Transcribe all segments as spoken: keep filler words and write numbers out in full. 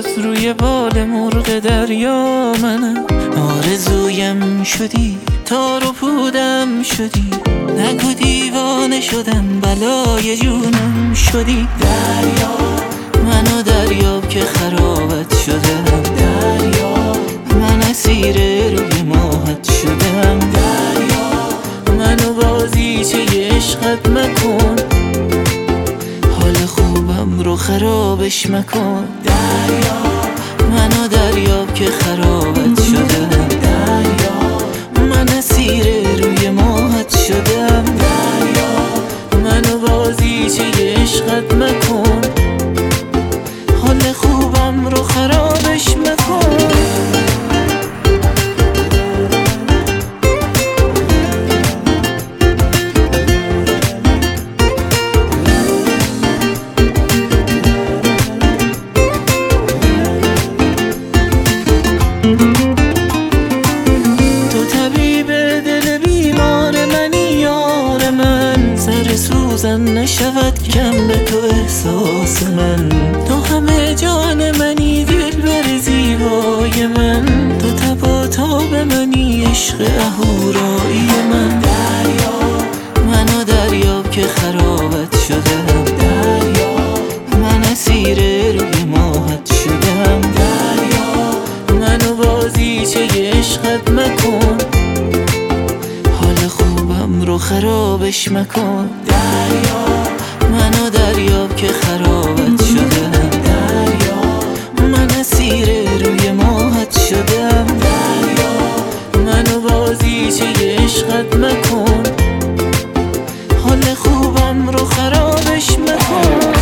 جات روی بال مرغ دریا منم. آرزویم شدی، تار و پودم شدی، نگو دیوانه شدم، بلای جونم شدی. دریا منو دریاب که خرابت شدم، دریا من اسیر روی ماهت شدم. دریا منو بازیچه عشقت مکن، حال خوبم رو خرابش مکن. دریا منو دریاب که خرابت شدم، دریا من اسیر روی ماهت شدم. دریا منو بازیچه عشقت مکن، حال خوبم رو خرابش مکن. تو طبیب دل بیمار منی یار من، سر سوزن نشود کم به تو احساس من. تو همه جان منی دلبر زیبای من، تو تب و تاب منی عشق اهورایی من. دریا منو دریاب که خرابت شدم، دریا من اسیر روی ماهت شدم. دریا منو بازیچه عشقت مکن، حال خوبم رو خرابش مکن. دریا منو دریاب که خرابت شدم، دریا من اسیر روی ماهت شدم. دریا منو بازیچه عشقت مکن، حال خوبم رو خرابش مکن.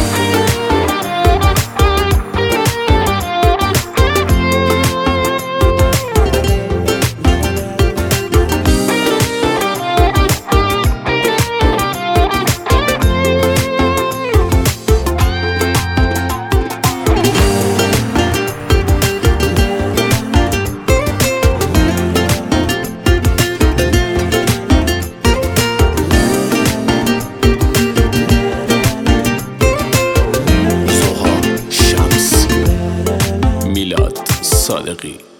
میلاد صادقی.